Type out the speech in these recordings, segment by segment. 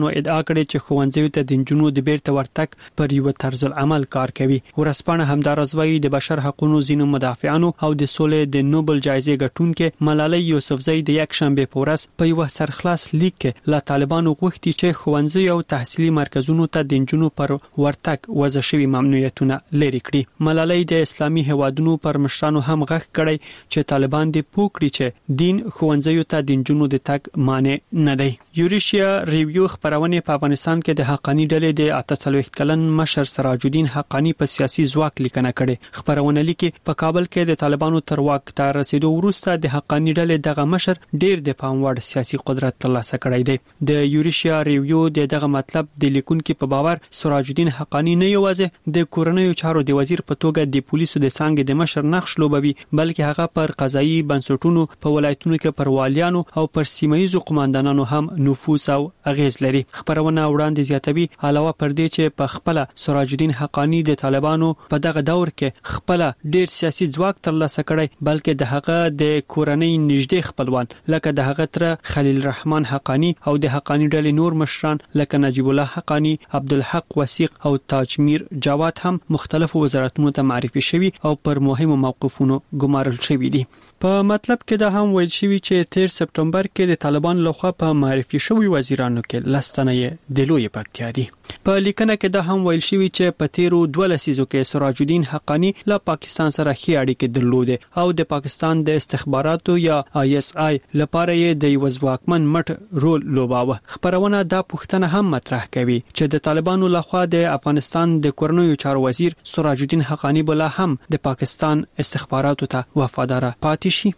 نو ادعا کړې چې ښوونځیو ته د نجونو د بیرته ورتګ پر یو طرز العمل کار کوي. ورسپانه همدارس وایي د بشر حقوقو ځینو مدافعانو او د سولې د نوبل جایزې ګټونکو ملالۍ یوسفزۍ د یک شنبه په ورځ په یو سرخلاص لیک کې لا طالبانو غوښتي چې ښوونځي او تحصیلي مرکزونو ته د نجونو پر ورتګ وضع شوی ممنوعیتونه لري کړي. ملالۍ د اسلامي هوادونو پر مشرانو هم غږ کړی چې طالبان د پوکړي چې دین ښوونځیو ته د نجونو د تګ مانع نه دی. یوریشیا ریویو خبرونه په افغانستان کې د حقانی ډلې د 48 کلن مشر سراج الدین حقانی په سیاسي ځواک لیکنه کړي. خبرونه لیکي په کابل کې د طالبانو تر واک ته رسیدو وروسته د حقانی ډلې دغه مشر ډیر د پام وړ سیاسي قدرت ترلاسه کړی دی. د یوریشیا ریویو دغه مطلب د لیکونکو په باور سراج الدین حقانی نه یوازې د کورنیو چارو د وزیر په توګه د پولیسو د څنګه د مشر نقش لوبوي بلکې هغه پر قضایي بنسټونو په ولایتونو کې پر والیانو او پر سیمایي قوماندانانو هم نفوذ او اغیز لري. خبرونه وړاندې زیاتوي علاوه پر دې چې په خپل سراج الدین حقانی د طالبانو په دغه دور کې خپل ډیر سیاسي ځواک ترلاسه کړی بلکې د هغه د کورنۍ نږدې خپلوان لکه د هغه تر خلیل الرحمن حقانی او د حقانی ډلې نور مشران لکه نجیب الله حقانی، عبدالحق وثیق او تاجمیر جواد هم مختلفو وزارتونو ته معرفي شوي او پر مهمو موقفونو ګمارل شوي دي. په مطلب کې دا هم ویل شوی چې 13 سپټمبر کې د طالبان لخوا په معرفي شوی وزیرانو کې لستنې د لوی پکتیا دي. په لیکنه کې دا هم ویل شوی چې په 13 لسیزو کې سراج الدین حقانی له پاکستان سره ښې اړیکې درلودې او د پاکستان د استخباراتو یا ISI لپاره یې د یو ځواکمن مټ رول لوباوه. خبرونه دا پوښتنه هم مطرح کوي چې د طالبانو لخوا د افغانستان د کورنیو چارو وزیر سراج الدین حقانی بولا هم د پاکستان استخباراتو ته وفادار پاتې شي.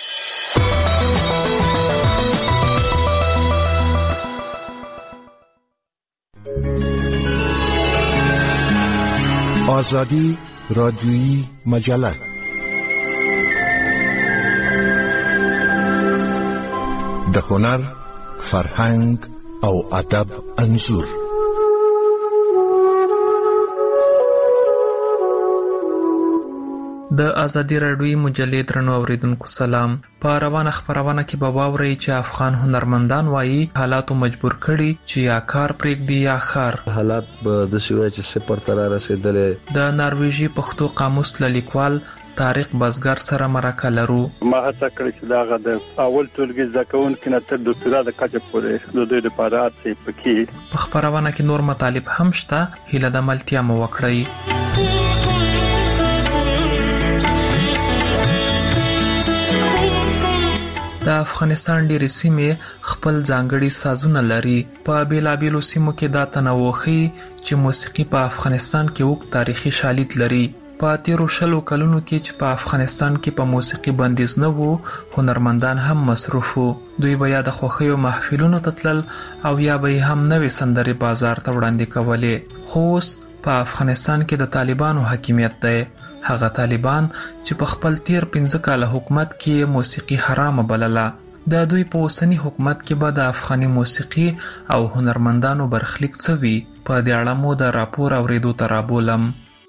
آزادی رادیویی مجله د هنر، فرهنګ او ادب انځور. د ازادي راډیویی مجلې درنو اوریدونکو سلام. په روانه خبرونه کې به واورئ چې افغان هنرمندان وایي حالاتو مجبور کړي چې یا کار پرېږدي یا ښار. حالات به داسې وایي چې صفر ته رارسېدلې. د نارویژي پښتو قاموس لیکوال طارق بزګر سره مرکه لرو. ما هڅه کړې چې داغه د اول ټولګي زده کوونکو نه تر ډاکټرا د کچه پورې د دوی لپاره چې پکې په خبرونه کې نور مطالب هم شته. هیله د ملتیا مو وکړئ. د افغانستان ډېرې سیمې خپل ځانګړي سازونه لري. په بیلابیلو سیمو کې دا تنوع ښيي چې موسیقي په افغانستان کې اوږد تاریخي شالید لري. په 13 کلونو کې چې په افغانستان کې په موسیقي بندیز نه وو، هنرمندان هم مصروف وو. دوی به یا د خوښیو محفلونو ته تلل او یا به هم نوې سندرې بازار ته وړاندې کولې. خو اوس په افغانستان کې د طالبانو حاکمیت دی. هغه طالبان چې په خپل 15 کاله حکومت کې موسیقي حرامه بلله. د دوی په اوسنی حکومت کې به د افغاني موسیقي او هنرمندانو برخلیک څه وي؟ په دې اړه مو د راپور اوریدو ته رابولم.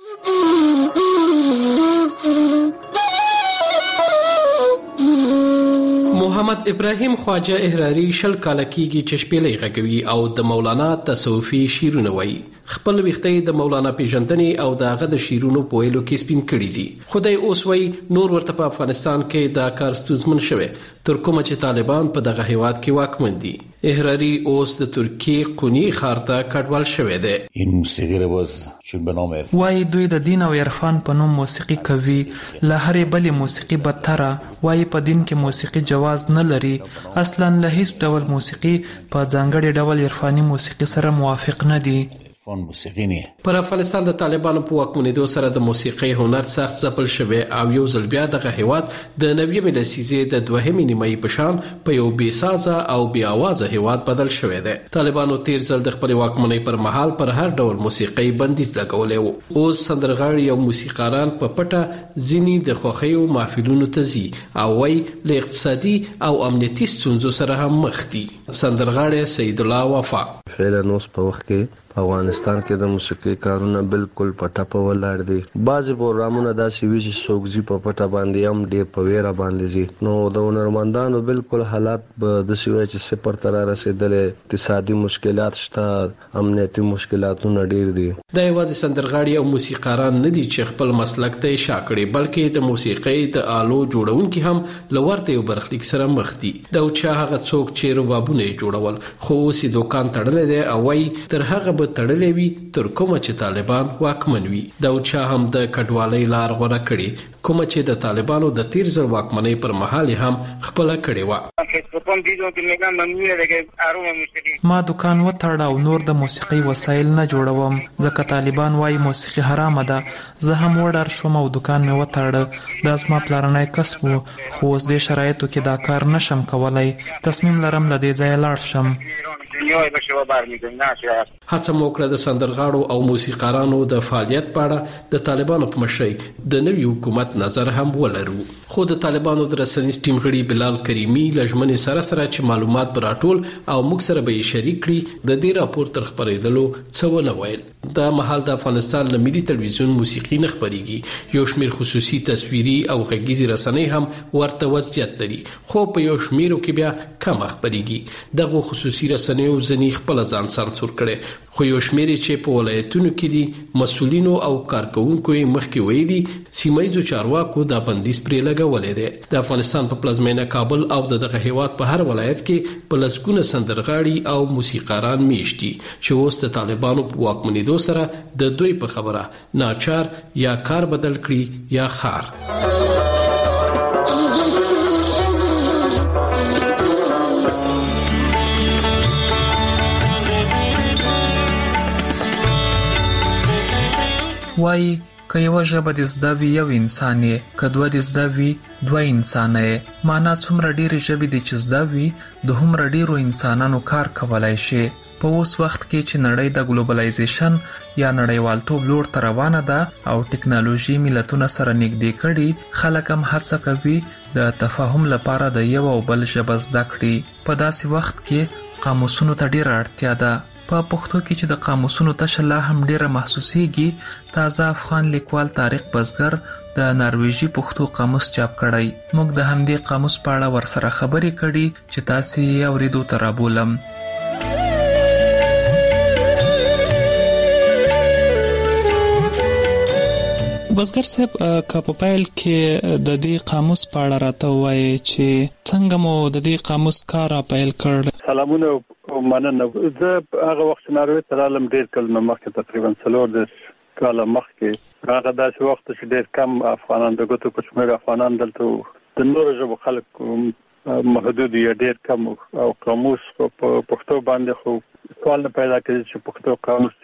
محمد ابراهیم خواجه احراری شل کاله کېږي چې شپېلۍ غږوي او د مولانا تصوفي شعرونه وایي. خپل وختې د مولانا پیژندنې او د هغه د شعرونو په ویلو کې سپین کړي دي. خدای اوس وایي نور ورته په افغانستان کې دا کار ستونزمن شوی تر کومه چې طالبان په دغه هیواد کې واکمن دي. احراری اوس د ترکیې قونی ښار ته کډوال شوی دی. این موسیقی رواز چون به نام وایي دوی د دین او عرفان په نوم موسیقي کوي. له هرې بلې موسیقي بدتره. وایي په دین کې موسیقي جواز نه لري. اصلا له هیڅ ډول موسیقي په ځانګړي ډول عرفاني موسیقي سره موافق نه دي. پر افغانستان د طالبانو په واکمنېدو سره د موسیقي هنر سخت ځپل شوی او یو ځل بیا دغه هیواد د 90 لسیزې د دوهمې نیمایي په شان په یو بې سازه او بې اوازه هیواد بدل شوی دی. طالبانو تیر ځل د خپل واکمنۍ پر مهال پر هر ډول موسیقي بندیز لګولی وو. اوس سندرغاړي او موسیقاران په پټه ځینې د خوښیو محفلونو ته ځي او وایي له اقتصادي او امنیتي ستونزو سره هم مخ دي. سندرغاړی سید الله وفا فعلا اوس په وخت کې افغانستان کې د موسیقي کارونه بالکل پټه په ولاړ دي. بعضي پروګرامونه داسې وي چې سوګزي په پټه باندې هم ډېر په ویره باندې دي. نو د هنرمندانو بالکل حالات به د سوي چې صفر ته رسیدلې، اقتصادي مشکلات شته، امنیتي مشکلاتونه ډېر دي. د یوازې سندرغاړي او موسیقاران نه دي چې خپل مسلک ته اشاره کړي، بلکې د موسیقۍ د آلو جوړونکي هم لورته یو برخلیک سره مخ دي. دا چې هغه څوک چې ربابونه جوړول خو اوس دکان تړلې دی او وايي تر هغه تړلې وي تر کومه چې طالبان واکمن وي. دا چې هم د کډوالۍ لار غوړه کړي، کومه چې د طالبانو د تیر ځل واکمنۍ پر مهال هم خپل کړي و. ما دکان وتړ او نور د موسیقي وسایل نه جوړوم ځکه طالبان وايي موسیقي حرامه ده. زه هم وډار شوم او دکان مې وتړ. دا زما پلانای کسب و، خو اوس د شرایطو کې دا کار نشم کولای. تصمیم لرم له دې ځایه لاړ شم. هڅه موکړه د سندرغاړو او موسیقارانو د فعالیت په اړه د طالبانو په مشرۍ د نوي حکومت نظر هم ولرو. خو د طالبانو د رسنیز ټیم غړي بلال کریمی لجمن سره چې معلومات براټول او موږ سره به شریک کړي، د دې راپور تر خبرېدلو څه نه ویل. د محل د افغانستان له ملي تلویزیون موسیقي نه خبريږي. یو شمیر خصوصي تصویري او غږیزي رسنۍ هم ورته وضعیت لري، خو په یو شمیرو کې بیا کم خبريږي. دغه خصوصي رسنۍ ځنی خپل ځان سانسور کړي، خو یو شمیر چې په ولایتونو کې دي مسؤلینو او کارکونکو مخکې ویلي سیمایي چارواکو دا بندیز پرې لګولې ده. د افغانستان په پلازمینه کابل او دغه هیواد په هر ولایت کې په لسګونه سندرغاړي او موسیقاران میشتي چې اوس د طالبانو په واکمنېدو سره د دوی په خبره ناچار یا کار بدل کړي یا خار. وای که یو ژبه د زده وي یو انسان یې، که دوه د زده وي دوه انسان یې. معنا څومره ډېرې ژبې دي چې زده وي د هومره ډېرو انسانانو کار کولای شي. په اوس وخت کې چې نړۍ د ګلوبلایزیشن یا نړیوالتوب لور ته روانه ده او ټکنالوژي ملتونه سره نږدې کړي، خلک هم هڅه کوي د تفاهم لپاره د یو او بل ژبه زده کړي. په داسې وخت کې قاموسونو ته ډېره اړتیا ده. په پښتو کې چې د قاموسونو تشه لا هم ډیره محسوسیږي، تازه افغان لیکوال طارق بزګر د نارویجی پښتو قاموس چاپ کړی. موږ د همدې قاموس په اړه ورسره خبرې کړي چې تاسو یې اوریدو ته رابولم. بزګر صاحب که په پیل کې د دې قاموس په اړه راته وایي چې څنګه مو د دې قاموس کار پیل کړ؟ سلامونه او مننه. زه هغه وخت ناروې تر عالم ډیر کلمه مخکې تقریبا 4 کاله مخکې هغه داسې وخت چې ډیر کم افغانان د ګوتو په شمېر افغانان دلته د نورو ژبو خلک محدود یا ډیر کم او قاموس په پښتو باندې خو سوال نه پیدا کېږي چې پښتو قاموس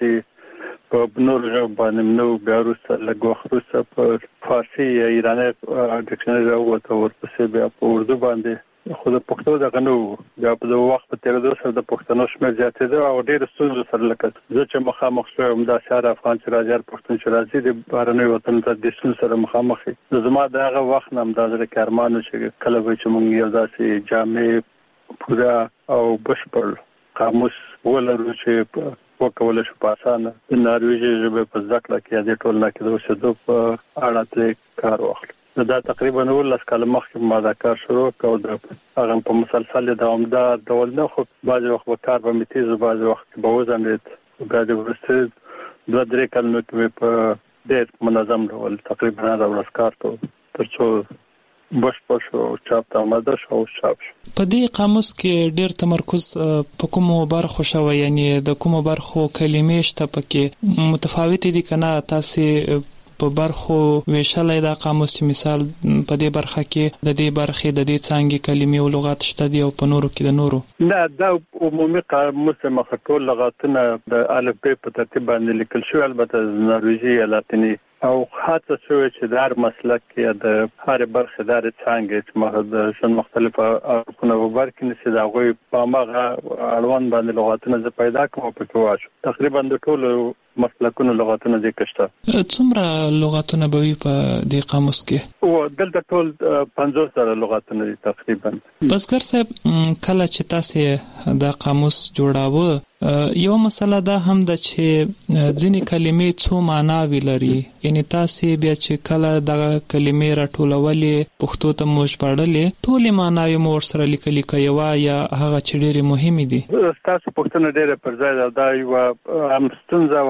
په نورو ژبو باندې نو بیا وروسته لږ وخت وروسته په فارسي یا ایراني ډکشنري راووته، ورپسې بیا په اردو باندې. خو د پښتو دغه نو بیا په وخت په تیرېدو سره د پښتنو شمېر زیاتېده او ډېر ستونزو سره لکه زه چې مخامخ شوم دا شهر افغان چې راځي پښتون چې راځي د بهرنیو وطن ته د ستونزو سره مخامخ دي. زما دغه وخت نم دا زړه کارمانو چې کله به چې مونږ یو داسې جامع پوره او بشپړ قاموس ولرو چې وکول شو په اسانه د نارویجي ژبې په ذکر کې د ټولنه کې د اوسېدو په اړه ته کار واخلو. دا تقریبا 19 کال مخکې ما دا کار شروع کړ او هغه په مسلسل دوامدار ډول نه، خو بعضی وخت به کار به میتیز، بعضی وخت به وزندید، بعضی وخت 2-3 کلونو کې په ډېر منظم ډول تقریبا دا ورځ کار کوم ترڅو بشپړ شو چاپ ته آماده شو او چاپ شو. په دې قاموس کې ډېر تمرکز په کومو برخو شوی، یعنی د کومو برخو کلمې شته پکې متفاوت دي کنه؟ تاسو په برخو ویشلای دا قاموس چې مثال په دې برخه کې د دې برخې د دې څانګې کلمې او لغات شته دي او په نورو کې د نورو؟ نه، دا عمومي قاموس مخه ټول لغاتونه د الف ب په ترتیب باندې لیکل شوی، البته نارویجي یا لاتینی او هڅه شوې چې د هر مسلک کې د هر برخې د څنګه چې مخه د مختلفه اړخونه وبرکې نشي دا غوي په ماغه اړوند باندې لغاتونه پیدا کوم په تواشو تقریبا د ټولو مسلکونو لغاتونه دي کشته. څومره لغاتونه به وي په دې قاموس کې؟ او دلته ټول 50 لغاتونه دي تقریبا. بزګر صاحب کله چې تاسو دا قاموس جوړاوه یو مسله دا هم د چې ځینې کلمې څو معناوي لري، یعنی تاسو بیا چې کله د کلمې راټولولې پښتو ته مو ژباړلې ټولې معناوي مو ورسره لیکلي کيوا یا هغه چې ډېرې مهمې دي؟ تاسو پښتنه ډېره پر ځای دا یو هم ستونزه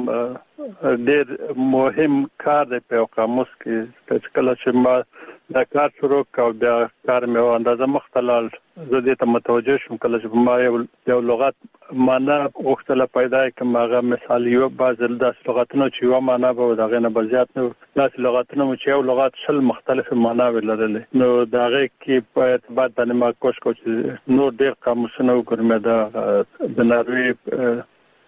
او ډېر مهم کار دی په قاموس کې چې کله چې ما دا کار شروع کاو بیا کار مې اندازه مختلل زه دې ته متوجه شوم کله چې ما یو لغت معنا وختله پیدا کوم هغه مثال یو بعض د لغتونو چې یو معنا به دغه نه بزیات نو داس لغتونو چې یو لغت شل مختلف معنا ولرلې نو دغه کې په اعتبار باندې ما کوشش کوم نو ډېر قاموسونه وګورم د ناروی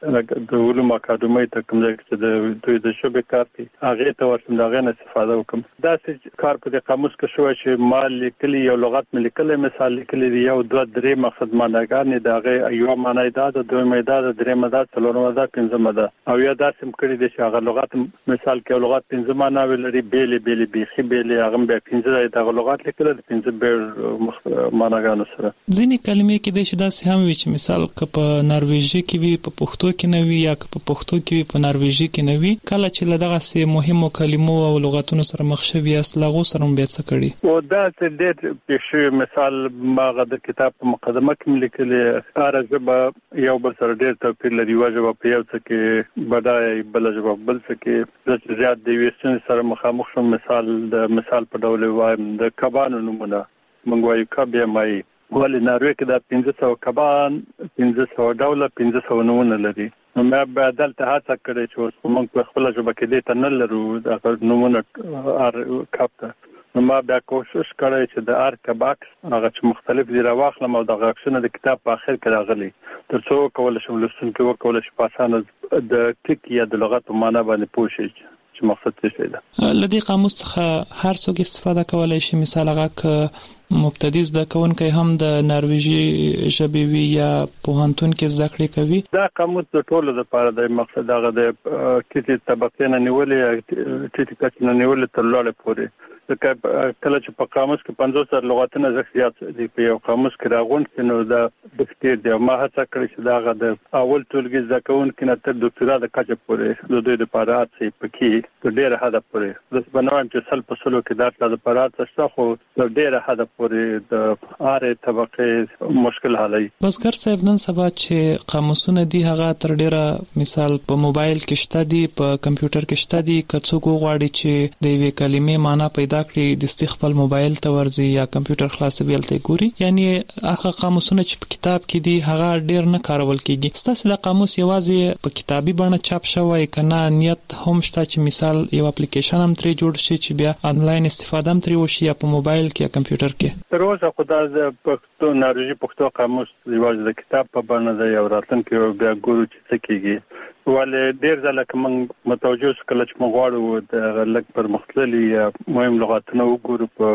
د علوم اکاډمۍ ته کوم ځای چې د دوی د شوبې کار کوي هغه ته ورسم دغه نه استفاده وکم دا چې کار په قاموس کې شو چې ما لیکلي یو لغت مې لیکلي مثال لیکلي یو دوه درې مقصد معناګانې دغه یو معنی دا د دوه معنی دا د درې معنی دا څلورم دا پنځم دا او یا دا سم کړی د هغه لغت مثال کې لغت پنځم معنی ولري بیل بیخي بیل هغه به پنځه دغه لغت لیکل د پنځه بیل معناګانو سره ځینې کلمې کې د شداسي هم وي چې مثال ک په نارویژي کې وي په پښتو کې نه وي یا په پښتو کې وي په نارویژي کې نه وي کله چې لدغه سه مهمو کلمو او لغاتونو سره مخ شوي اصلاغو سره بیا څه کړي او دا چې ډېر پېښې مثال ما د کتاب په مقدمه کې لیکلي ارزبه یو بل سره ډېر توپیر لري واجب په یو څه کې بدای بل جواب بل څه کې د زیات دی وستن سره مخامخ شو مثال په ډول وایم د کبانو نمونه منګوي کبه مای ولې ناروی کې دا 1500 کبان 1500 ډوله 1500 نمونه لري نو مې بدل ته هڅه کړې چې موږ په خپل ژبه کې دې ته نه لرو دا نمونه ار کاپته نو ما بیا کوشش کړی چې د ار کباکس هغه چې مختلف دي راوخلم او د غاښونه د کتاب په اخر کې راغلي ترڅو کول شم لسونکو وکول شي په اسانه د ټکی یا د لغت په معنا باندې پوه شي چې مقصد څه دی لدی قاموس څخه هر څوک استفاده کولای شي مثال هغه مبتدی زده کوونکی هم د نارویژي ژبې وی یا پوهنتون کې زده کړې کوي دا قاموس د ټولو لپاره د مقصد هغه د کیټي طبقه نه نیولې ټیټی کچ نه نیولې تر لوړه پورې کله چې په قاموس کې 50 لغاتونه زیات دي په یو قاموس کې راغونډ نو دا د ډېر دی ما هڅه کړې چې دا د اول ټولګي زده کوونکي نه تر ډاکټرا د کچ پورې د دوی لپاره اڅې پکې د ډېر هدف پورې د بنوم چې سل په سلو کې دا د لپاره څه خو د ډېر هدف پورې د اره طبقه مشکل حالي بسکر صاحب نن سبا چې قاموسونه دي هغه تر ډېره مثال په موبایل کې شته دي په کمپیوټر کې شته دي کڅو غواړي چې د وی کلمې معنی پیدا کړي د استخبال موبایل ته ورځي یا کمپیوټر خلاصوي ته ګوري یعنی هغه قاموسونه چې په کتاب کې دي هغه ډېر نه کارول کیږي ستاسو د قاموس یوازې په کتابي بڼه چاپ شوی کنه نیت هم شته چې مثال یو اپلیکیشن هم ترې جوړ شي چې بیا انلاین استفاده هم ترې وشي یا په موبایل کې یا کمپیوټر کې تر اوسه خدای د پښتو نارویژي پښتو قاموس یوازې د کتاب په بڼه دی او راتلونکي بیا ګورو چې څه کیږي ولې ډېر ځله کوم متوجه کله چې موږ غواړو د لږ پر مختلفي مهم لغاتونه وګورو په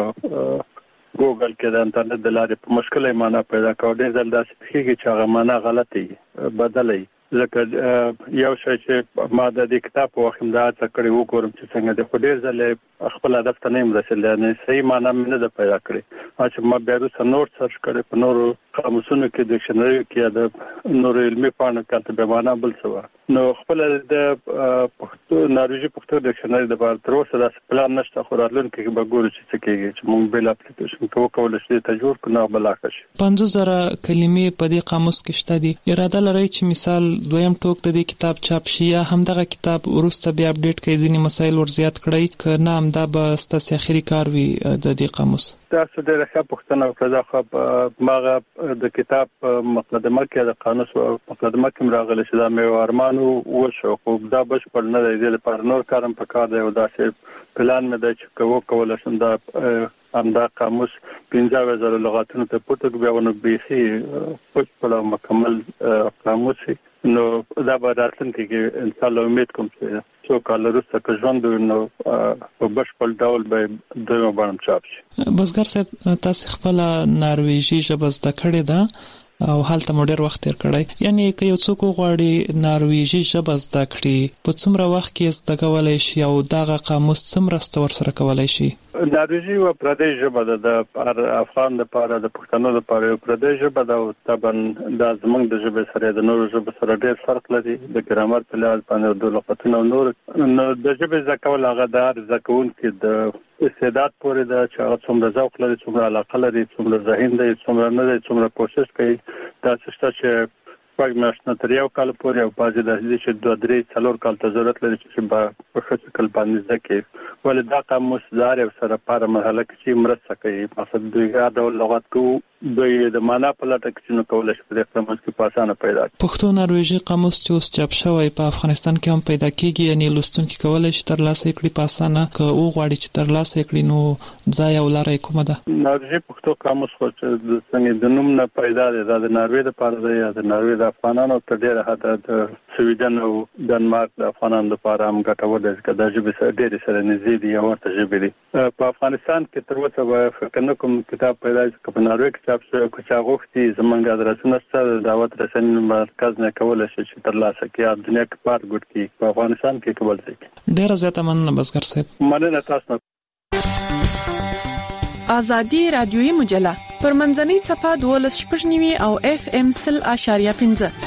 ګوګل کې د انټرنیټ د لارې په مشکله معنا پیدا کوو ډېر ځله داسې کېږي چې هغه معنا غلطي بدلې ځکه یو شی چې ما د کتاب په وخت دا څه کړی وګورم چې څنګه د خډیر ځله خپل هدف ته نه رسیدل نه صحیح معنا مې نه پیدا کړی چې ما بیا وروسته نور سرچ کړی په نورو قاموسونو کې ډکشنري کې د نور علمي پاڼو کې د معنا بل څه نو خپل د پښتو نارویژي پښتو ډکشنري د بار تر اوسه د پلان نشته خو راتلونکي کې به ګورو چې څه کېږي چې موږ بل اپلیکیشن کوو چې ته جوړ کړو بلاکش 5000 کلمې په دې قاموس کې شته دي اراده لري چې مثال دویم ټوک د دې کتاب چاپ شي یا همدغه کتاب ورسته بیا اپډیټ کړي ځینې مسایل ور زیات کړي ک نه هم دا به ستاسو اخري کار وي د دې قاموس تاسو ډېر ښه پوښتنه وکړه خو ماغه د کتاب مقدمه کې د قانون مقدمه کې راغلی چې دا مې ارمانو وشو خو دا بشپړ نه دی لپاره نور کارم پکار دی او دا چې پلان مې د چې کول شم دا همدا قاموس 15000 لغاتونو ته پټ بیا ونه بيخي پټ مکمل قاموس نو دا به راتلونکي کې ان شاء الله امید کوم چې څو کال وروسته که ژوند نو په بشپړ ډول به دوی باندې چاپ شي بسګر صاحب تاسو خپل نارویژي ژبه زده کړې ده او هلته مو ډېر وخت تیر کړی. یعنی که یو څوک غواړي نارویژي ژبه زده کړي په څومره وخت کې زده کولای شي او دغه قاموس څومره ستور سره کولای شي؟ نارویژي و پردۍ ژبه د افغان لپاره د پښتنو لپاره یو پردۍ ژبه ده او طبعا د زمونږ د ژبې سره د نورو ژبو سره ډېر فرق لري د ګرامر په لحاظ باندې د لغتونو نور د ژبې زده کول هغه د هر زده کوونکي د استعداد پورې ده چې هغه څومره ذوق لري، څومره علاقه لري، څومره ذهین دی، څومره نه دی، څومره کوشش کوي. دا څه چې پاک ماشنه تر یو کال پورې او بعضې داسې چې 2-3-4 کال ته ضرورت لري چې په ښه شکل باندې زده کړي. ولې دا قاموس د هر یو سره په مرحله کې چې مرسته کوي. مقصد دوی هر ډول لغت کوو دوی د معنا په لټه کې نو کولای شي په دې قاموس کې په اسانه پیدا کړي. پښتو نارویژي قاموس چې اوس چاپ شوی په افغانستان کې هم پیدا کیږي، یعنی لوستونکي کولای شي ترلاسه کړي په اسانه. که او غواړي چې ترلاسه کړي نو ځای او لارې کومه ده؟ نارویژي پښتو قاموس خو چې څنګه د نوم نه پیدا دی دا د ناروې لپاره دی یا د ناروې د افغانانو ته ډېره حد د سویډن او ډنمارک د افغانانو لپاره هم ګټور دی چې دا ژبې سره ډېرې سره نږدې دي او ورته ژبې دي. په افغانستان کې تر اوسه به فکر نه کوم کتاب پیدا شي که په ناروې کې چاپ شوی که چا غوښتي زموږ ادرسونه شته د دعوت رسنۍ مرکز نه کولی شي چې ترلاسه کړي دنیا کې پار ګډ کړي په افغانستان کې کول ځای کې. ډېره زیاته مننه بزګر صاحب. مننه تاسو نه. آزادی رادیویی مجله پر منځنۍ صفحه 12.9 او FM 0.5.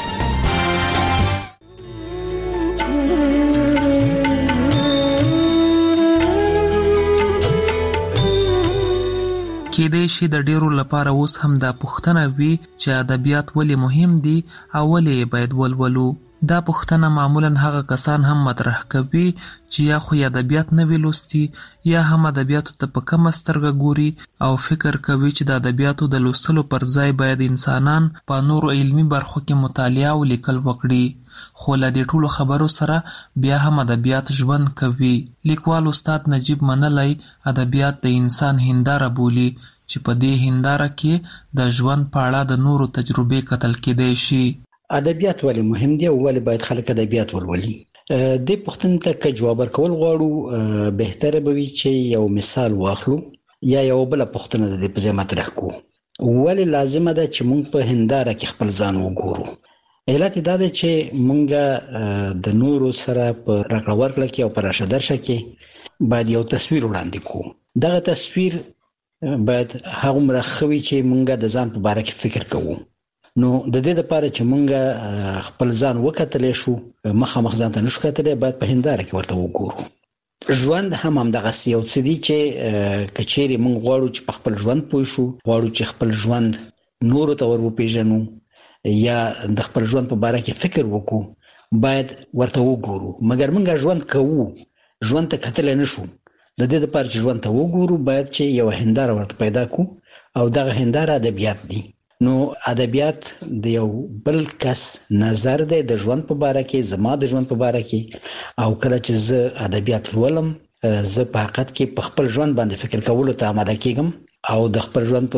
کېدای شي د ډیرو لپاره اوس هم دا پوښتنه وي چې ادبیات ولې مهم دي او ولې باید ولولو. دا پوښتنه معمولا هغه کسان هم مطرح کوي چې یا خو ادبیات نه وی لوستي یا هم ادبیاتو ته په کمه سترګه ګوري او فکر کوي چې د ادبیاتو د لوستلو پر ځای باید انسانان په نورو علمي برخو کې مطالعه او لیکل وکړي. خو له دې ټولو خبرو سره بیا هم ادبیات ژوند کوي. لیکوال استاد نجیب منلی ادبیات د انسان هنداره بولي چې په دې هنداره کې د ژوند په اړه د نورو تجربې کتل کېدای شي. ادبیات ولې مهم دي او ولې باید خلک ادبیات ولولي؟ دې پوښتنې ته که جواب ورکول غواړو بهتره به وي چې یو مثال واخلو یا یو بله پوښتنه د دې په ځای مطرح کړو. ولې لازمه ده چې موږ په هنداره کې خپل ځان وګورو؟ علت دا ده چې موږ د نورو سره په راکړه ورکړه کې او په راشه درشه کې باید یو تصویر وړاندې کړو. دغه تصویر باید هغومره ښه وي چې موږ د ځان په باره کې فکر کوو. نو د دې لپاره چې موږ خپل ځان وکتلی شو مخامخ ځان ته نشو کتلی باید په هنداره کې ورته وګورو. ژوند هم همدغسې یو څه دي چې که چیرې موږ غواړو چې په خپل ژوند پوه شو، غواړو چې خپل ژوند نورو ته ور وپېژنو یا د خپل ژوند په باره کې فکر وکړو باید ورته وګورو. مګر موږ ژوند کوو، ژوند ته کتلی نشو. د دې لپاره چې ژوند ته وګورو باید چې یو هنداره ورته پیدا کړو او دغه هنداره ادبیات دي. نو ادبیات د یو بل کس نظر دی د ژوند په باره کې، زما د ژوند په باره کې، او کله چې زه ادبیات لولم زه په حقیقت کې په خپل ژوند باندې فکر کولو ته آماده کېږم او د خپل ژوند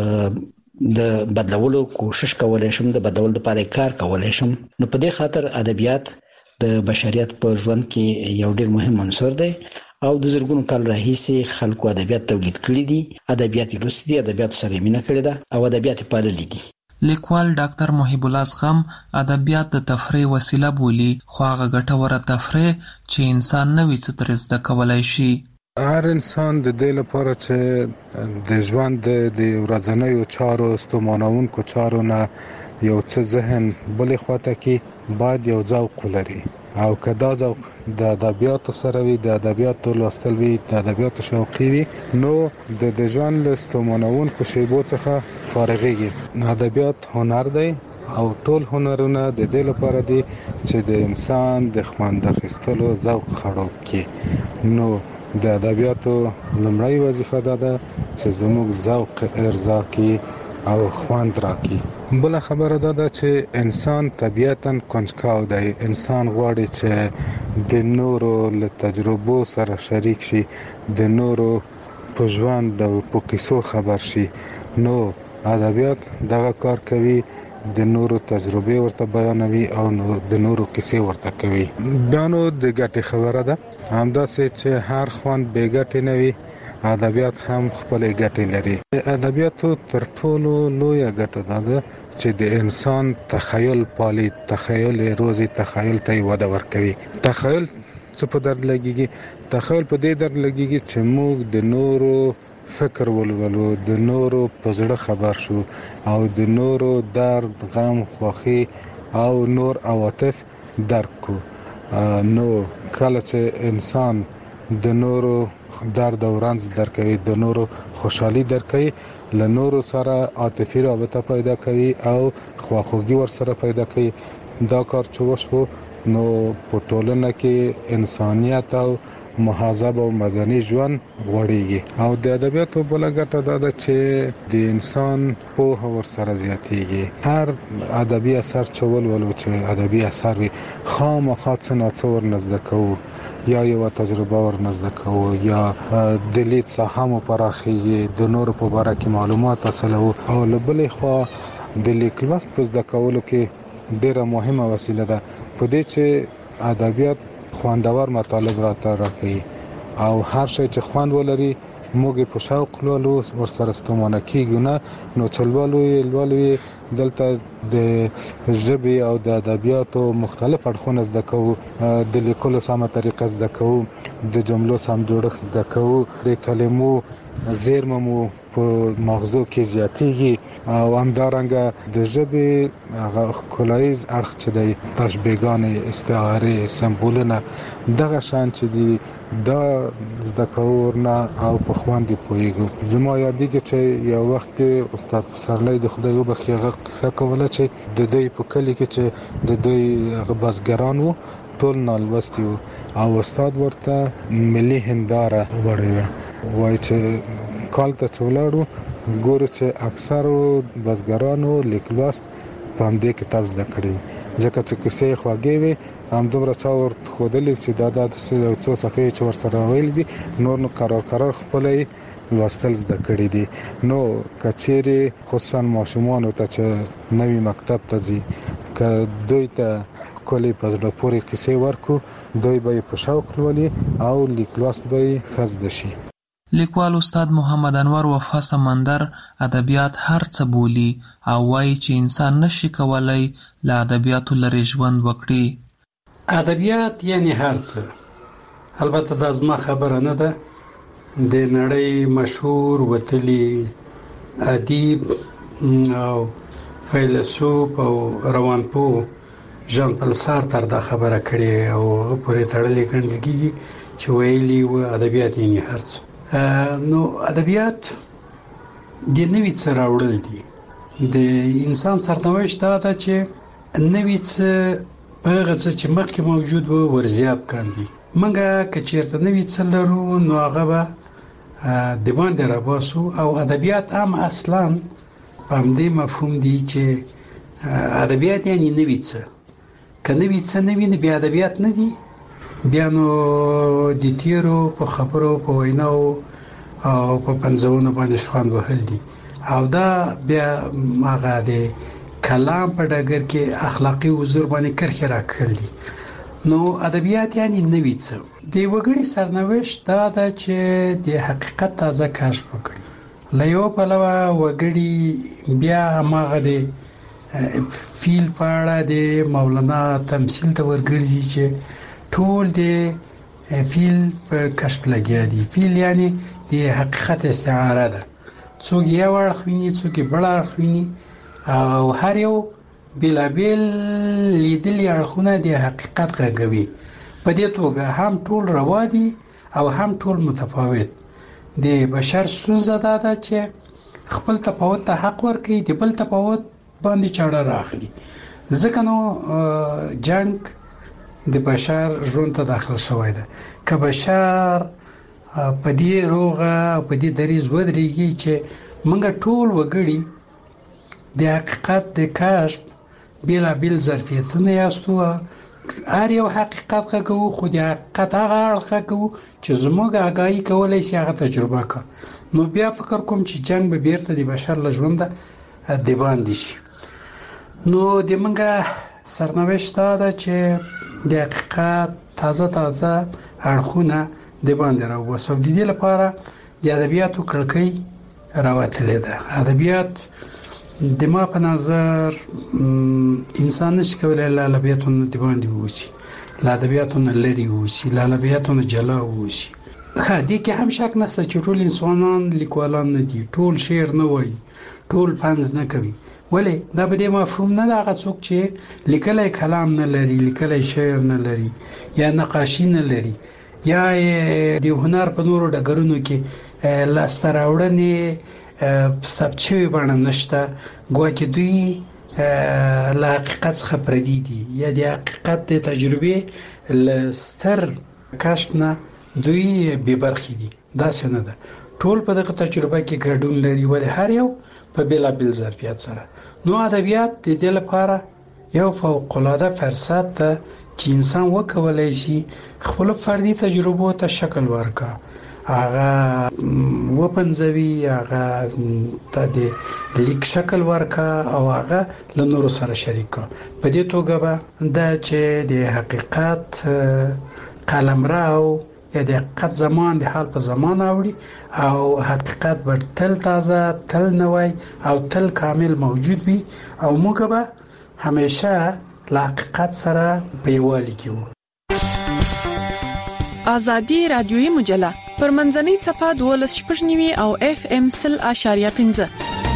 د بدلولو کوشش کولی شم، د بدلولو لپاره کار کولی شم. نو په دې خاطر ادبیات د بشریت په ژوند کې یو ډېر مهم عنصر دی او د زرګونو کال راهیسې خلکو ادبیات تولید کړي دي، ادبیات یې لوستي دي، ادبیاتو سره یې مینه کړې ده او ادبیات یې پاللي دي. لیکوال ډاکټر محب الله زغم ادبیات د تفریح وسیله بولي، خو هغه ګټوره تفریح چې انسان نوی څه ترې زده کولی شي. هر انسان د دې لپاره چې د ژوند د ورځنیو چارو ستومانوونکو چارو نه یو څه ذهن بلې خواته کې باید یو ذوق ولري او که دا ذوق د ادبیاتو سره وي، د ادبیاتو لوستل وي، د ادبیاتو شوقي وي، نو د ژوند له ستومانوونکو شیبو څخه فارغېږي. نو ادبیات هنر دی او ټول هنرونه د دې لپاره دي چې د انسان د خوند اخیستلو ذوق خړوب کړي. نو د ادبیاتو لومړی وظیفه دا ده چې زموږ ذوق ارضا کړي او خوند راکړي. بله خبره دا ده چې انسان طبیعتاً کنجکاو دی. انسان غواړي چې د نورو له تجربو سره شریک شي، د نورو په ژوند او په کیسو خبر شي. نو ادبیات دغه کار کوي، د نورو تجربې ورته بیانوي او د نورو کیسې ورته کوي. بیا نو د ګټې خبره ده همداسې چې هر خوند بې ګټې نه وي ادبیات هم خپل ګټې لري. ادبیاتو تر ټولو لویه ګټه ده چې د انسان تخیل پالي، تخیل روزي، تخیل ته وده ورکوي. تخیل څه په درد لګيږي؟ تخیل په دې درد لګيږي چې موږ د نورو فکر ولولو، د نورو په زړه خبر شو او د نورو درد، غم، خوښي او نور عواطف درک کو. نو کله چې انسان د نورو درد او رنج درک کوي، د نورو خوشحالي درک کوي، له نورو سره عاطفي رابطه پیدا کوي او خواخوږي ور سره پیدا کوي. دا کار چې وشو نو په ټولنه کې انسانیت او مهذب او مدني ژوند غوړیږي. او د ادبیاتو بل ګټه دا ده چې د انسان پوهه ور سره زیاتیږي. هر ادبي اثر چې ولولو چې ادبي اثر وي، خامخا څه نه څه ور نزد کوو، یا یو تجربه ور نزد کوو، یا د لید څخه مو پراخیږي، د نور په اړه کې معلومات حاصلو. او لبلې خو د لیک لوست په زده کولو کې ډیره مهمه وسیله ده په دې چې ادبیات خواندور مطالب راکوي او هر شی چې خوند ولري موږ په شوق لولو، ورسره ستومانه کیږو نه. نو چلولوي دلته د ژبې او د ادبیاتو مختلف اړخونه زده کوو، د لیکلو سمه طریقه زده کوو، د جملو سم جوړښت زده کوو، د کلمو زیرمه مو په مغزو کې زیاتیږي او همدارنګه د ژبې هغه ښکلاییز اړخ چې د تشبیهګانې، استعارې، سمبولونه، دغه شان چې دي دا زده کوو نه او په خوند پوهیږو. زما یادېږي چې یو وخت کې استاد پسرلی د خدای وبخښي هغه قصه کوله چې د دوی په کلی کې چې د دوی بزګران وو ټول نالوستي وو او استاد ورته ملي هنداره وړي وای چې کال ته چولاړو ګورو چې اکثرو بزګرانو لیکلوست په دې کتاب زده کړی، ځکه چې کیسې خواږه وي هم دومره چا ورته خودلې چې دا څو صفحې چې ورسره ویل دي، نور نو قرار خپلې لوستل زده کړی دي. نو کچېره خصوصا ماشومان ته چې نوی مکتب ته ځي، که دوی ته کلی په پورې کیسې ورکو، دوی به په شوق لولي او لیکلوست به خزده شي. لیکوال استاد محمد انور وفا سمندر ادبیات هر څه بولی او وایي چې انسان نشي کولای له ادبیاتو لري ژوند وکړي. ادبیات یعنی هر څه. البته دا زما خبره نه ده، د نړۍ مشهور وتلی ادیب او فیلسوف او روانپوه ژان پل سارتر دا خبره کړې او هغه پورې تړلې ګڼل کېږي چې ویلي و ادبیات یعنی هر څه. نو ادبیات د نوي څه راوړل دي. د انسان سرنوشت دا ده چې نوي څه په هغه څه چې مخکې موجود و ورزیات کاندي. منګه که چېرته نوي څه لرو نو هغه به د باندې راباسو. او ادبیات هم اصلا په همدې مفهوم دي چې ادبیات یعنی نوي څه. که نوي څه نه وي نو بیا ادبیات نه دي، بیا نو د تیرو په خبرو، په ویناو او په پنځونو باندې خوند وهل دي. او دا بیا هغه د کلام په ډګر کې اخلاقی حضور باندې کرخه راکړل دي. نو ادبیات یعنی نوي څه. د وګړي سرنوشت دا ده چې د حقیقت تازه کشف وکړي. له یو پلوه وګړي بیا هغه د فیل په اړه د مولانا تمثيل ته ورګرځي چې ټول د فیل په کشف لګیا دي. فیل یعنی د حقیقت استعاره ده. څوک یو اړخ ویني، څوک بل اړخ ویني او هر یو بلابل لیدلي اړخونه د حقیقت غږوي. په دې توګه هم ټول روا دي او هم ټول متفاوت. د بشر ستونزه دا ده چې خپل تفاوت ته حق ورکړي، د بل تفاوت باندې چاړه راخلي. ځکه نو جنگ د بشر ژوند ته داخل شوی ده. که بشر په دې روغه په دې دریز ودرېږي چې موږ ټول وګړي د حقیقت د کشف بېلابېل ظرفیتونه یاستو، هر یو حقیقت غږوو، خو د حقیقت هغه اړخ غږوو چې زموږ آګاهي کولی شي هغه تجربه کړو. نو بیا فکر کوم چې جنگ به بیرته د بشر له ژونده د باندې شي. نو د موږ سرنوشت دا ده چې د حقیقت تازه اړخونه د باندې راوباسو. د دې لپاره د ادبیاتو کړکۍ راوتلې ده. ادبیات د ما په نظر انسان نشي کولای له ادبیاتو نه دی باندې ووسی، له ادبیاتو نه لري ووسی، له ادبیاتو نه جلا ووسی. دې کې هم شک نشته چې ټول انسانان لیکوالان نه دي، ټول شعر نه وایي، ټول پنځ نه کوي. ولی دا به دې مفهوم نه ده هغه څوک چې لیکلای کلام نه لري، لیکلای شعر نه لري، یا نقاشي نه لري، یا د هنر په نورو ډګرونو کې لاسته راوړنې ثبت شوي بڼه نشته، ګواکې دوی له حقیقت څخه پردي دي، یا د حقیقت د تجربې له ستر کشف نه دوی بې برخې دي. داسې نه ده، ټول په دغه تجربه کې ګډون لري، ولې هر یو په بېلابېل ظرفیت سره. نو ادبیات د دې لپاره یو فوق‌العاده فرصت ده چې انسان وکولای شي خپل فردي تجربو ته شکل ورکړي، هغه وپنځوي، هغه ته د لیک شکل ورکړي او هغه له نورو سره شریک کړي. په دې توګه به دا چې د حقیقت قلمرو یا د حقیقت زمان د حال په زمان اوړي او حقیقت به تل تازه، تل نوی او تل کامل موجود وي او موږ به همیشه له حقیقت سره په یووالي کې وو. ازادي رادیوي مجله پر منځنۍ صفحه 12.9 او FM 0.5.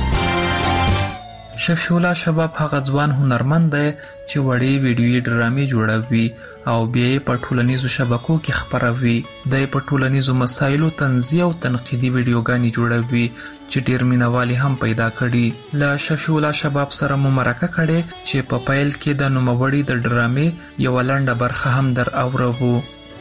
شفیع الله شباب هغه ځوان هنرمند دی چې وړې ویډیويي ډرامې جوړوي او بیا یې په ټولنیزو شبکو کې خپروي. د په ټولنیزو مسایلو طنزي او تنقیدي ویډیوګانې جوړوي چې ډیر مینوالي هم پیدا کړي. له شفیع الله شباب سره مو مرکه کړي چې په پیل کې د نوموړي د ډرامې یو لنډه برخه هم در اورو.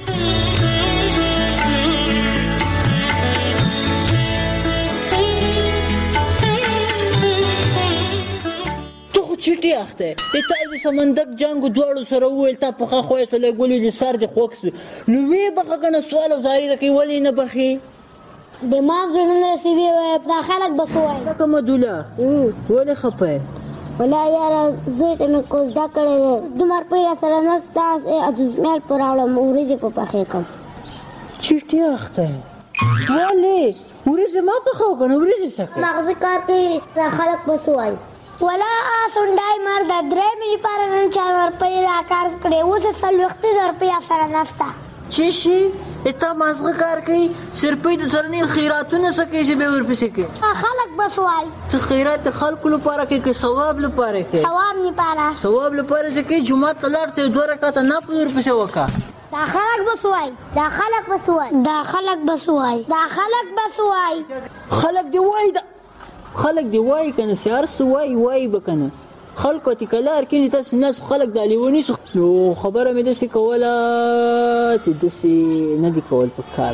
چټي اخته ته د سمندر جنگ دوړو سره ویل ته په خوې سره ګولې د سر د خوکس نو وی بخه کنه سوال او زاری د کی ولې نه بخي د ما ځنه رسیوي په خلک بسوای کوم دوله ولې خپه ولا یار زه ته نو کوز دا کړې دمر په سره نه تاس ادمل پر اړه مورید په پخې کوم چټي اخته ولې ورزه ما په خو کنه ورزه سکه مغز کار کې خلک بسوای ولا سندای مرد درې ملي پارن 4 روپۍ راکار کړي اوس 40 روپۍ سره نفتا چی شي اته مازغه کار کوي سرپې د سرنی خیراتونه سکه چې به ورپسې کې خلک بسوای ته خیرات خلکو لپاره کې ثواب لپاره کې ثواب نه پاره ثواب لپاره چې جمعه تلار سه 2 رکعات نه ورپسې وکا دا خلک بسوای دا خلک بسوای دا خلک بسوای دا خلک بسوای خلک دی وای دا خلک دی وای کنه سیار سوای وای بکنه خلکو تی کلار کینی تاسو ناس خلک د لیونی سو خبره مې د څه کوله ته د څه نه دی کول په کار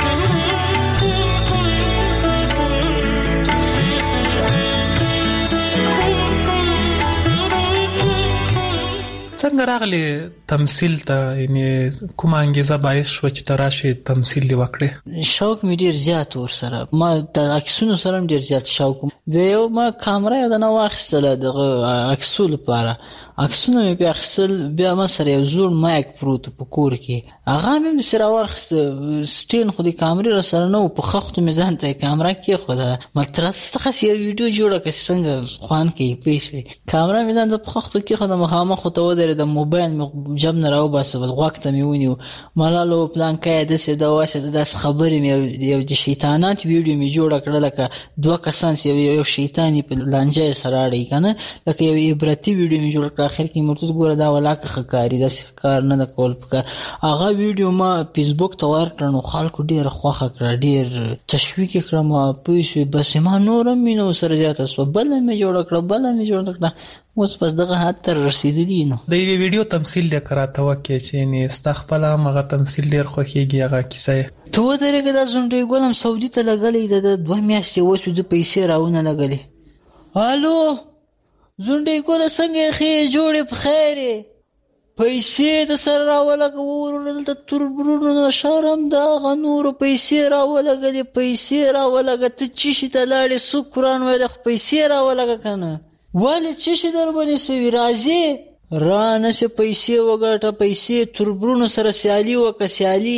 څنګه راغلی تمثيل ته یعنی کومه انګیزه باعث شو چې تراشه تمثيل دی وکړي شوق مې ډیر زیات ور سره ما د عکسونو سره ډیر زیات شوق یو ما کیمرا د نو واخیستله د عکسونو لپاره عکسونه مې په اخیستل بیا ما سره یو زوړ مایک پروت په کور کې هغه مې د سره واخیست سټین خو د کیمرې سره نو په خښتو مې ځان ته کیمرا کې خو دا مترسته خاص یو ویډیو جوړه کړ څنګه خوان کې پیسې کیمرا مې ځان ته په خښتو کې خو د مخامخ ته ودرې د موبایل مې جب نه راو بس وخت مې ونیو مالالو پلان کې د څه د واسه د خبرې مې یو د شیطانات ویډیو مې جوړه کړل لکه دوه کسان یو شیطانی په لانجه سره اړي کنه لکه یو عبرتي ویډیو مې جوړ کړ اخر کې مرتضی ګوره دا ولاکه خکاری د کار نه د کول پکار هغه ویډیو ما فیسبوک ته ورکړنو خلکو ډیر خوخه کړ ډیر تشویق کړم پوه بس ما نورم مينو سره زیاته سو بل مې جوړ کړ اوس پس دغه حد تر رسیدلی نو د یوې ویډیو تمثيل د کراته وکي چې نه استخپل هغه تمثيل ډیر خوخيږي هغه کیسه ته ودرېګه د زونډې ګولم سعودي ته لګلې د 2 میاشتې وسو د پیسې راونه لګلې الو زونډې ګول څنګه خې جوړې په خیره پیسې د سره راولګول د تربرونو شرم دا غنور پیسې راولګلې پیسې راولګ ته چی شي ته لاړې سو قران ویل پیسې راولګ کنه ولې چی شي در باندې سوي راځي رانه سه پیسې وګټه پیسې تربرونو سره سیالي وکړه سیالي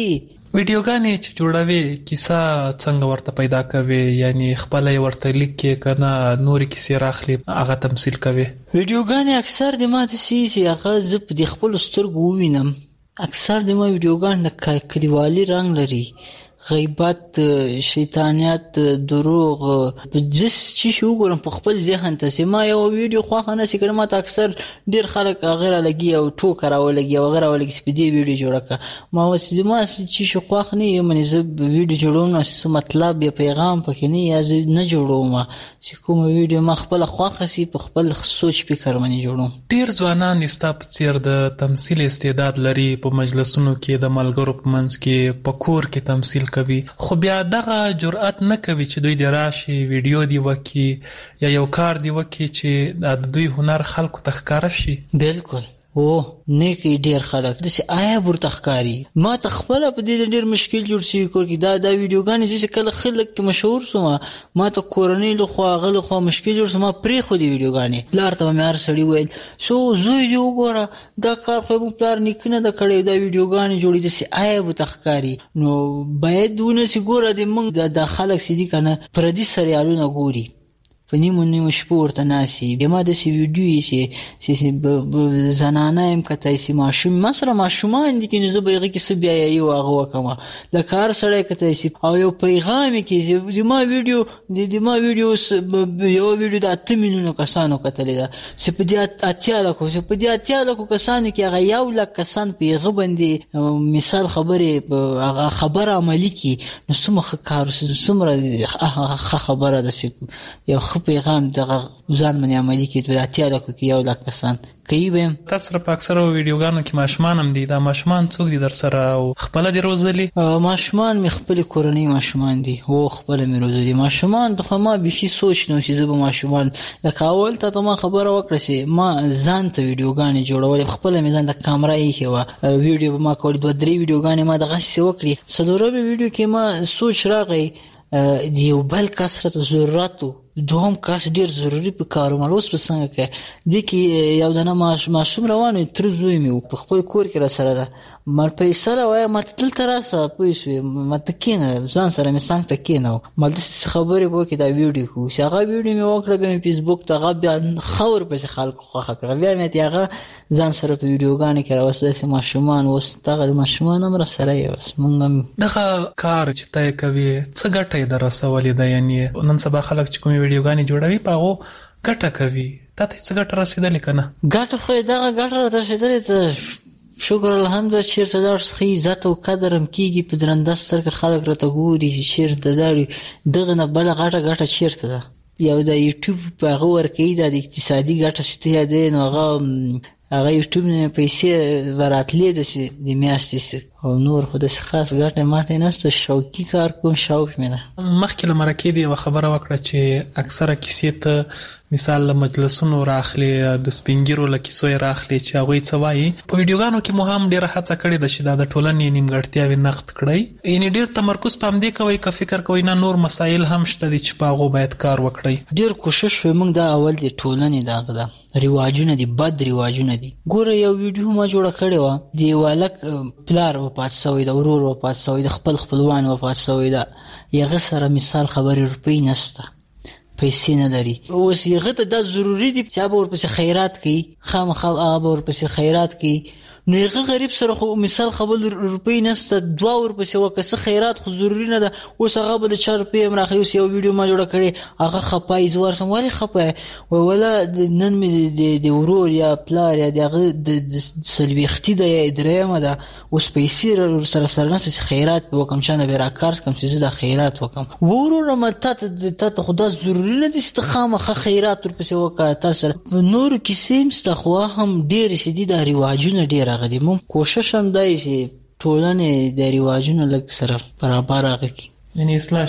ویډیوګانې چې جوړوي کیسه څنګه ورته پیدا کوي، یعنی خپل ورته لیکي کنه نور کیسې راخلي هغه تمثيل کوي؟ ویډیوګانې اکثر د ما د سي هغه زپ د خپل سترګو وینم. اکثر د ما ویډیوګان د کلیوالي رنگ لري، غیبت، شیطانیت، دروغ، جس چې شو ګورم په خپل ذهن ته سي. ما یو ویډیو خو نه سي کړم، ما ته اکثر ډیر خلک غیر لګي او ټوک راولګي او غیر ولګي سپیډي ویډیو جوړه کا. ما وسې ما چې شو خو نه یم نه زه ویډیو جوړوم څه مطلب یا پیغام پکې نه یا نه جوړوم. چې کوم ویډیو ما خپل خواخه سي په خپل سوچ فکر باندې جوړوم. ډیر ځوانان نستا په څیر د تمثيل استعداد لري، په مجلسونو کې د ملګرو په منځ کې په کور کې تمثيل کوي، خو بیا دغه جرأت نه کوي چې دوی د راشي ویډیو دی وکي یا یو کار دی وکي چې د دوی هنر خلکو ته ښکاره شي. بالکل نیکی ډیر خلک دسه آیا ورته ښکاری. ما ته خپل په دې ډیر مشکل جوړ شي کور کې دا ویډیوګانې چې کله خلک مشهور سو ما ته کورنۍ له خوا غل خو مشکل جوړ سو. ما پرې خو دې ویډیوګانې لار ته مې هر سړی ویل سو زوی دی وګوره دا کار خو مو پلار نیکنه د کړي دا ویډیوګانې جوړې دسه آیا ورته ښکاری. نو باید ونه سي ګوره د موږ د خلک سيدي کنه پردي سریالونه ګوري په نیمه شپه ورته ناسي. ما د سی ویډیو چې زنانه هم کته سي ماشوم مثلا ماشومان دي چې زه به یې کې سبیا یو هغه وکما د کار سره کته سي او یو پیغام کې د ما ویډیو یو ویډیو د 8 میلیونو کسانو کتلې ده. سپدیا اتیا لکو کسانو کې هغه یو لک کسان پیغه باندې مثال خبره عملی کی نو سمخ کار سمره خبره ده سي یو پیغام دغه ځان باندې عملی کې د اتیا لکو کې یو لک کسان کوي. به تاسو په اکثره ویډیوګانو کې ماشومان هم دي، دا ماشومان څوک دي در سره او خپل دي روزلي؟ ماشومان می خپل کورنۍ ماشومان دي او خپل می روزلي ماشومان. خو ما به شي سوچ نو چې زه به ماشومان لکه اول ته ما خبره وکړه چې ما ځان ته ویډیوګانې جوړول، خپل می ځان د کیمرا یې و ویډیو ما کول 2-3 ویډیوګانې ما دغه څه وکړي. سلورمه ویډیو کې ما سوچ راغی دیو بل کثرت ضرورتو دوهم کاش ډیر ضروری په کارو مالوس پسنګ کې د کی یو دنه ماشوم روانه تر زوی مې په خپل کور کې را سره ده مر پیسې وای متل تراسه پېښې متکینه ځان سره مې څنګه تکینه مل د خبرې وو کې دا ویډیو خو هغه ویډیو مې وکړه په فیسبوک ته غبیا خبر په خلکو خوخه کړه بیا مې هغه ځان سره په ویډیوګانې کې راوستل سي ماشومان وستغه ماشومان امر سره یې وس مونږ دغه کار چې تای کوي څه ګټه درسولې ده، یعنی نن سبا خلک چې کوم ویډیوګانې جوړوي پاغو ګټه کوي ته څه ګټه رسیدلې کنه؟ ګټه خو دغه ګټه رسیدلې ته شکر الحمدلله چیرته درس عزت او قدر هم کیږي په درنده سترګه خلک راته ګوري چې چیرته داري دغه نه بل غټه چیرته ده. یو د یوټیوب په هغه ورکې د اقتصادي ګټه شته دی نو هغه یوټیوب نه پیسې وراتلې د میاشتې او نور خو د خاص ګټه ماته نهسته شوقي کار کوم شوق مې نه. مخکې لمرکې دی خبره وکړه چې اکثره کیسې ته مثال مجلسونو راخلي د سپینګیرو لکیسو راخلي چې هغه څه وایي په ویډیوګانو کې مو هم ډیره هڅه کړې ده چې د ټولنې نیمګړتیاوې نقد کړئ، یعنی ډیر تمرکز پام دې کوي که فکر کوي نه نور مسایل هم شته دي چې په هغه باید کار وکړئ. ډیر کوشش ومنګ دا اول د ټولنې دغه رواجونه دي بد رواجونه دي. ګوره یو ویډیو ما جوړ کړی و دی والک پلار وپات سوی دا ورور وپات سوی د خپلوان وپات سوی دا یغه سره مثال خبرې روپۍ نشته پیسې نه لري اوس یغه ته دا ضروری دي چې به ورپسې خیرات کوي خامخا به ورپسې خیرات کوي نو یغه غریب سره خو مثال خبر روپۍ نشته دوا ورپسې وکړه خیرات خو ضروری نه ده. اوس هغه به 4 روپۍ امراخي اوس یو ویډیو ما جوړ کړی هغه خپای زور سم والی خپای ولا نن می د ورور یا پلار یا دغه د سلويختي د درېمه ده اوس پیسې سره نه خیرات وکم شنه به راکارس کم چې د خیرات وکم ورور مته ته خدا ضروری نه دي چې خامخه خیرات ورپسې وکړه تاسو نور کیسې مستخوا هم ډېر شدید رواجونه ډېر غدي مون کوشش هم دای چې ټولنه د رواجونو لږ سره برابر راغی یعنی اصلاح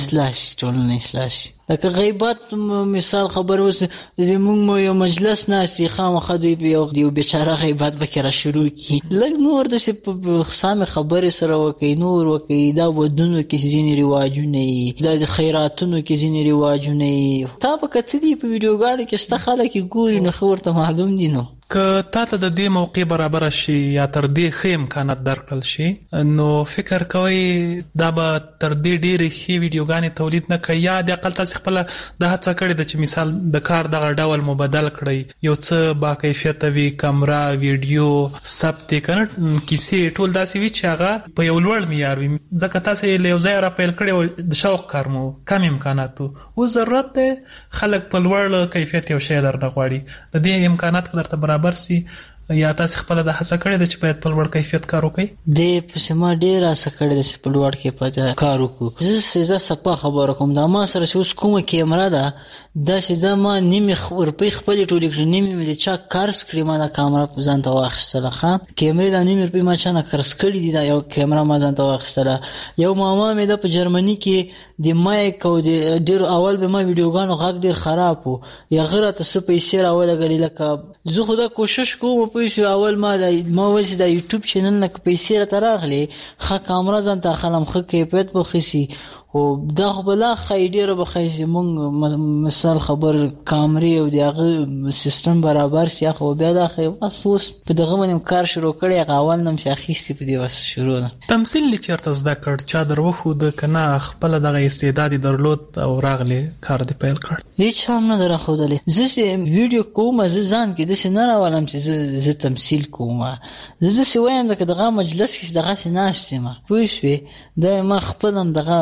ټولنه اصلاح لکه غیبت مثال خبر اوس زموږ یو مجلس ناسي خامخا دوی یو بیچاره غیبت وکړه شروع کی لږ نور د خصام خبره سره وکي نور وکي دا ودونو کې ځینې رواجونه د خیراتونو کې ځینې رواجونه تا په کتلی په ویډیوګانو کې ست خلک ګوري نو خبرته معلوم دي نو که تاسو د دې موقع برابر شي یا تر دې ښه امکانات درکړل شي نو فکر کوئ دا به تر دې ډېرې ښې ویډیوګانې تولید نه کوي یا د اقل تاسو خپله د هڅه کړې ده چې مثال د کار دغه ډول مو بدل کړئ یو څه با کیفیته وي کمره ویډیو ثبت کنه کیسې ټول داسې وي چې هغه په یو لوړ معیار وي ځکه تاسو له یو ځای را پیل کړی او د شوق کار مو کم امکاناتو او ضرورت ده خلک په لوړ کیفیت یو شی درنه غواړي د دې امکانات درته برابر سي یا تاسو خپل د هڅه کړې ده چې باید په لوړ کیفیت کار وکړئ د پسما ډیر هڅه کړې ده چې په لوړ کیفیت کار وکړو زه صفه خبره کوم دا ما سره اوس کومه کیمرا ده دا چې دا ما نیمه روپۍ خپل ټولې کړې نیمه مې د چا کارس کړې ما دا کیمرا په ځان ته واخیستله ښه کیمرې دا نیمه روپۍ ما چا نه کارس کړې دي دا یو کیمرا ما ځان ته واخیستله یو ماما مې دا په جرمني کې د مایک او د ډیر اول به ما ویډیوګانو غږ ډیر خراب و یا غره ته څه پیسې راولګلې لکه زه خو دا کوشش کوم پیسې اول ما ول چې د یوټیوب چینل نه پیسې راته راغلې ښه کیمرا ځان ته اخلم ښه کیفیت به ښه سي او دا خو بلا ښایي ډېره به ښایي چې مونږ مثال خبر کامرې او د هغه سیسټم برابر سي خو بیا دا ښایي بس اوس په دغه باندې کار شروع کړی هغه اول نه م چې اخیستې په دې بس شروع ده تمثیل دې چېرته زده کړ چا در وښوده که نه خپله دغه استعداد یې درلود او راغلې کار دې پیل کړ هېڅ هم نه ده راښودلی زه چې ویډیو کوم زه ځان کې داسې نه راولم چې زه تمثیل کوم زه داسې وایم لکه دغه مجلس کې چې دغسې ناست یم پوه شوې دا ما خپل هم دغه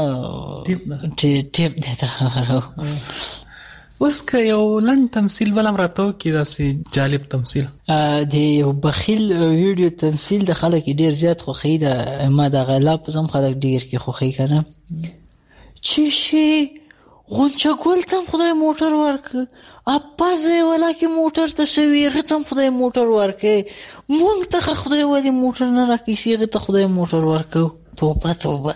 ټیپ دی دا اوس که یو لنډ تمثیل بل هم راته وکړي داسې جالب تمثیل د یو بخیل ویډیو تمثیل د خلک ډېر زیات خوښوي د ما دغه لفظ هم خلک ډېر کې خوښوي که نه چې شي غونچه ګل ته هم خدای موټر ورکړه اپازه یې ولاکې موټر ته شوي هغې ته هم خدای موټر ورکړي مونږ ته خدای ولې موټر نه راکړي هغې ته خدای موټر ورکړو توبه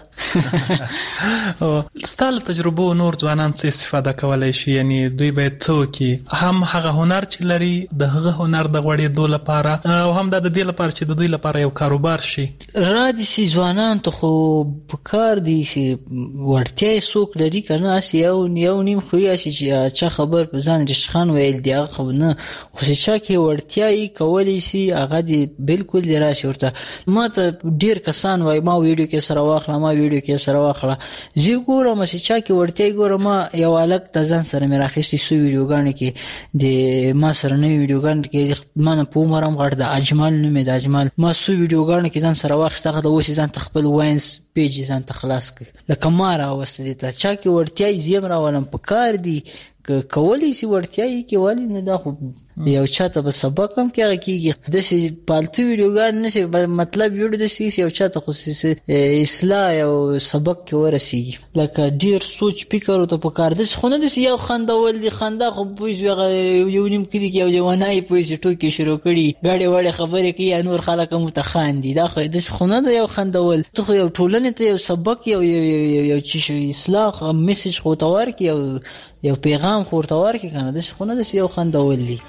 ستا له تجربو نور ځوانان څه استفاده کولی شي یعنی دوی باید څه وکړي هم هغه هنر چې لري د هغه هنر د غوړېدو لپاره او هم دا د دې لپاره چې د دوی لپاره یو کاروبار شي را دي چې ځوانان ته خو پکار دي چې وړتیا یې څوک لري که نه هسې یو نیم خو یې هسې چې چا خبر په ځان رشخان ویل دي هغه خو نه خو چې چا کې وړتیا یې کولی شي هغه دې بالکل دې راشي ورته ما ته ډېر کسان وایي ما ویډیو کې سره واخله ما ویډیو کې سره واخله زه ګورم چې چا کې ورته ګورم ما یو الګ د ځان سره مې راخېستې سو ویډیوګانې کې د ما سره نه ویډیوګانې کې ما نه په عمر هم غټ د اجمل نوم د اجمل ما سو ویډیوګانې کې ځان سره واخېست هغه د اوس ځان ته خپل واینس پیج ځان ته خلاص کړ لکه ما راوست دي ته چا کې ورته زیم راولم په کار دي کولی شي ورتیا یې کې والی نه دا خو یو چاته به سبق هم کې هغه کېږي داسې پالتو ویډیوګان نه شي مطلب ویډیو داسې یو چاته خو اصلاح یو سبق کې ورسېږي لکه ډېر سوچ فکر ورته پکار داسې خو نه داسې یو خندول دي خندا خو پوه شوې هغه یو نیم کلي کې یو لیونی پوه شي ټوکې شروع کړي ګاډې واړې خبرې کوي یا نور خلک هم ورته خاندي دا خو داسې خو نه ده یو خندول ته خو یو ټولنې ته یو سبق یو چې اصلاح میسج خو ورته ورکړي یو پیغام خو ورته ورکړي که نه داسې خو نه داسې یو خندول دي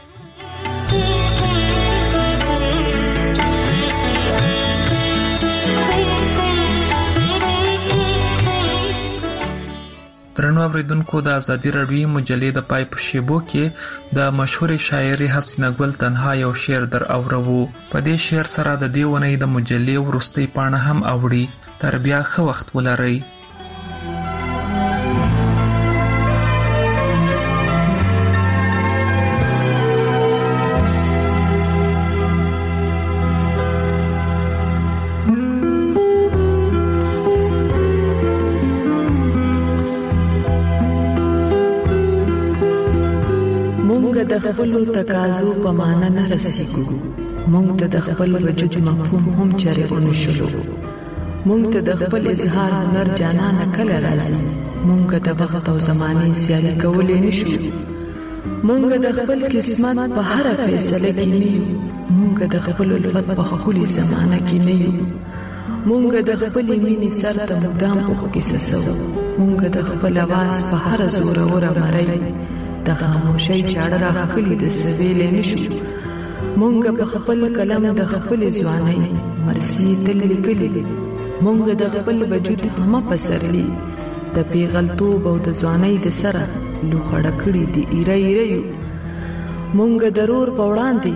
درنو اوریدونکو د ازادي راډیو مجلې د پای په شیبو کې د مشهورې شاعرې حسینه ګل تنها یو شعر در اورو په دې شعر سره د دې ونې د مجلې وروستۍ پاڼه هم اوړي تر بیا ښه وخت ولرئ د خپل تقاضو په معنا نه رسیږو مونږ ته د خپل وجود مفهوم هم چرې ونشلو مونږ ته د خپل اظهار هنر جانانه کله راځي مونږ د وخت او زمانه سیالي کولې نشو مونږ د خپل قسمت په هر فیصله کې نه یو مونږ د خپل الفت په خولي زمانه کې نه یو مونږ د خپل مینې سر ته مدام په کیسه سو مونږ د خپل आवाज په هر زور اور مړی د خاموشۍ چاړه راخلي د سویلې نشو مونږ په خپل کلم د خپل ځوانۍ مرسي تل لیکلي مونږ د خپل وجود هم پسرلی د پیغلتوب او د ځوانۍ د سره لوخړه کړي دي ایره ایره یو مونږ ضرور په وړاندې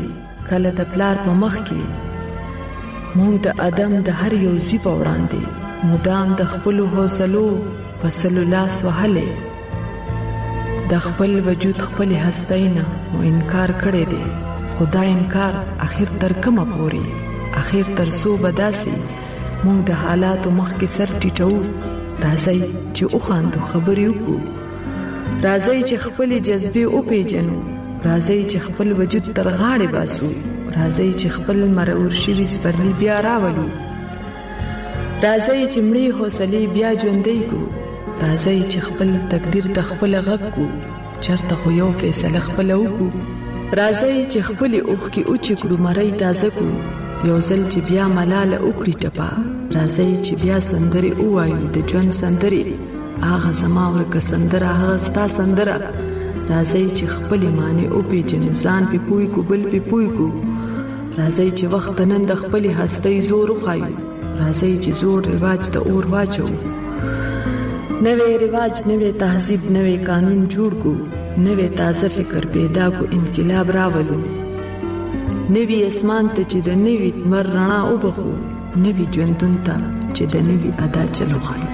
کله د پلار په مخ کې مونږ د ادم د هر یو زی په وړاندې مدام د خپل حوصلو په سلو لاس وهلې د خپل وجود خپل هستینا مو انکار کړی دی. خدا انکار اخر تر کومه پوري اخر تر سو بداسي مونږ د حالاتو مخ کې سر ټیټو. راځي چې او خاندو خبرې وکړو، راځي چې خپل جذبه او پیژنو، راځي چې خپل وجود تر غاړې باسو، راځي چې خپل مرور شوي سپرلی بیا راولو، راځي چې مړی حوصله بیا ژوندۍ کو، راځي چې خپل تقدیر ته خپل غږ کو، چرته خو یو فیصله خپل وکړو، راځي چې خپل اوخ کې اوچ کړو مړی تازه کو، یو ځل چې بیا ملاله وکړي ټپا، راځي چې بیا سندري وایو د ژوند سندري، هغه زما ورکه سندره هغه ستا سندره، راځي چې خپل معنی او پیژنو، ځان په پوي کو بل په پوي کو، راځي چې وخت نن د خپل هستۍ زور وخایو، راځي چې زور رواج ته اور واچو، نوې رواج نوې تهذیب نوې قانون جوړ کو، نوې تازه فکر پیدا کو، انقلاب راولو، نوې اسمان ته چې د نوې مر رڼا وبخو، نوې ژوندون ته چې د نوې ادا چلو خایو.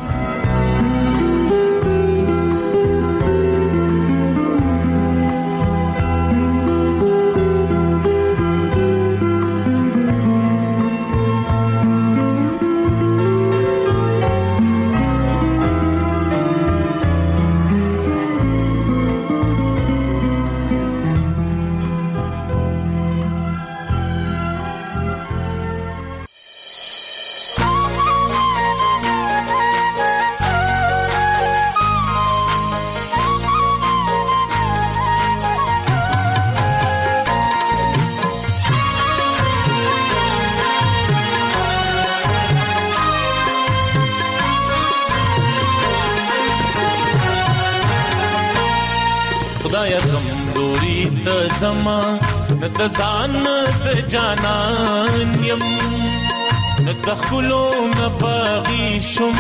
زما ند ځان د جانان یم ند خلو نباغي شم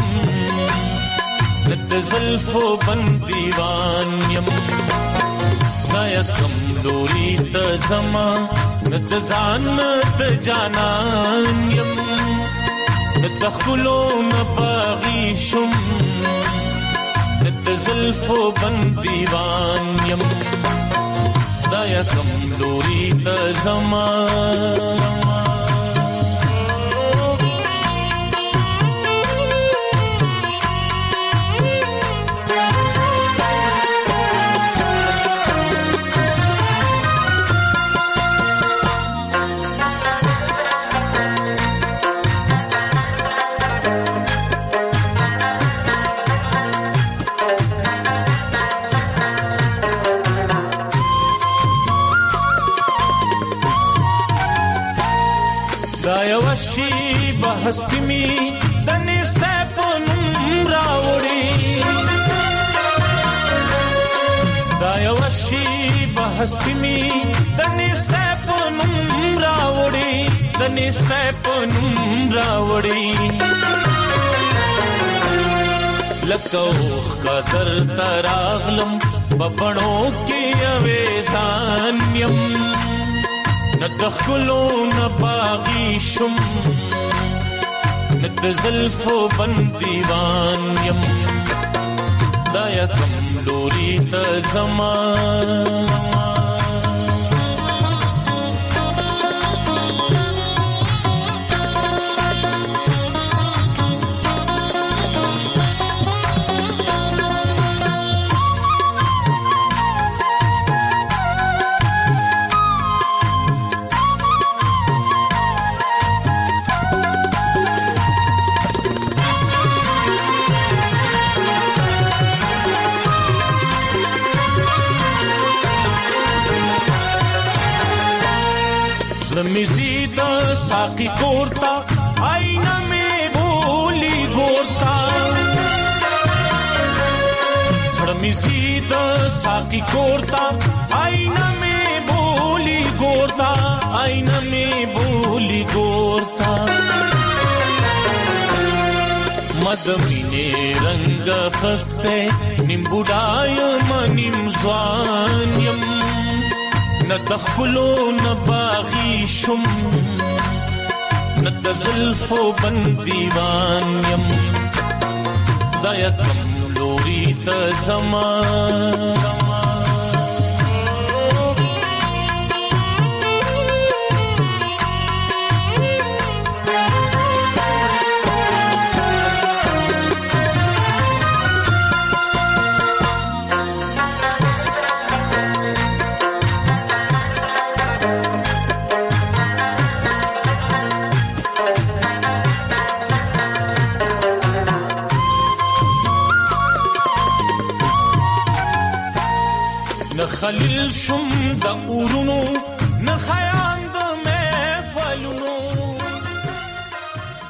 ند زلفو بندیوان یم دایا کمزوری د زما ند ځان د جانان یم ند خلو نباغي شم ند زلفو بندیوان یم دایا کمزوری د زما هستی می دنسته پنم راوڑی دایا وشی بہستی می دنسته پنم راوڑی دنسته پنم راوڑی لکوخ قدر تراغلم ببنو کی اویزان یم ندخلو نباغی شم ند زلفو بندیوان یم دایا کمزوری د زما مزید ساقی کورتا آئینہ میں بولی گورتا تھوڑا مزید ساقی کورتا آئینہ میں بولی گورتا آئینہ میں بولی گورتا مدمینے رنگ خستے نیم بوڑای منیم زوان یم ندخلو نباغي شم ندزلفو بندیوان یم دایا کم لوری تزمان خلیل شم د اورونو نه